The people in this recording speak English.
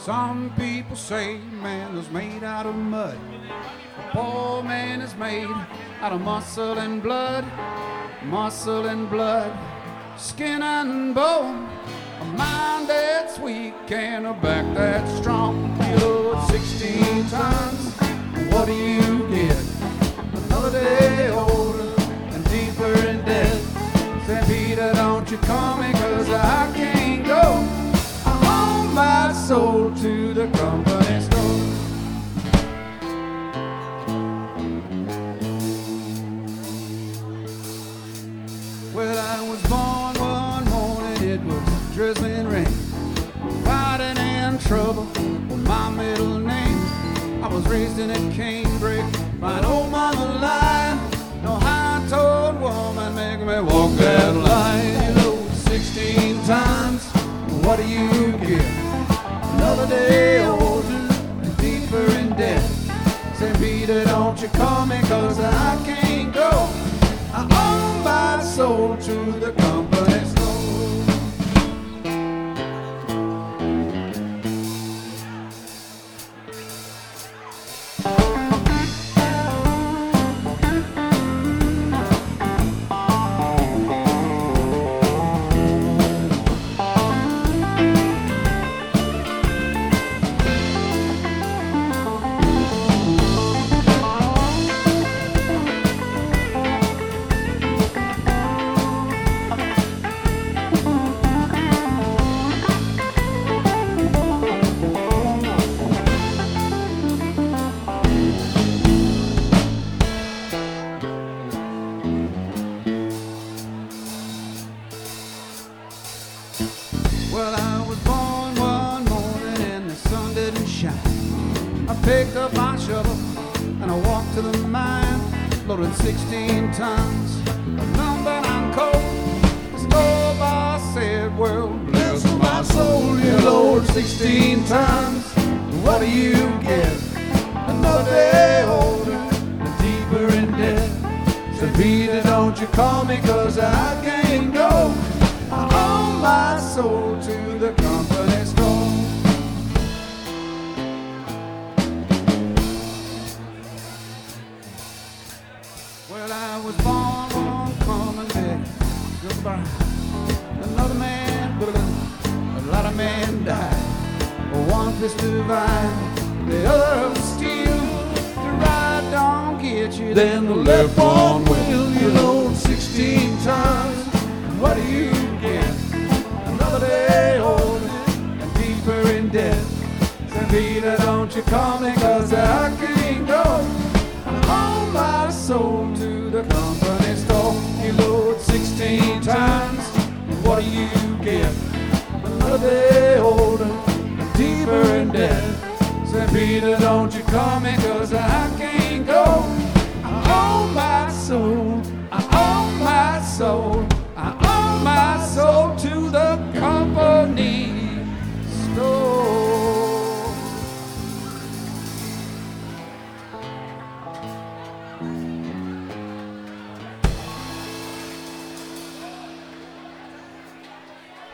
Some people say man is made out of mud. A poor man is made out of muscle and blood. Muscle and blood, skin and bone. A mind that's weak and a back that's strong. You load 16 tons, what do you get? Another day older and deeper in debt. Say, Peter, don't you call me, 'cause I can't go. I owe my soul to the company store. Well, I was born one morning, it was drizzling rain. Fighting and trouble was my middle name. I was raised in a canebrake by an old mama line. No high-toed woman making me walk that line. You know, 16 times, what do you get? Another day older and deeper in debt. Say, Peter, don't you call me, 'cause I can't go. I owe my soul to the company store. Well, I was born one morning and the sun didn't shine. I picked up my shovel and I walked to the mine, loaded 16 tons of number 9 coal. The store boss said, well, bless my soul, you load 16 tons. What do you get? Another day older and deeper in debt. Said, Peter, don't you call me, 'cause I can't go. I owe my soul to the company store. Well, I was born one common day. Goodbye. Another man, a lot of men died. One fist divide, the other was steel. The right don't get you, then the left one will. You load 16 tons, what do you get? Another day older and deeper in debt. Say, Peter, don't you call me, 'cause I can't go. I owe my soul to the company store. You load 16 times, what do you get? Another day older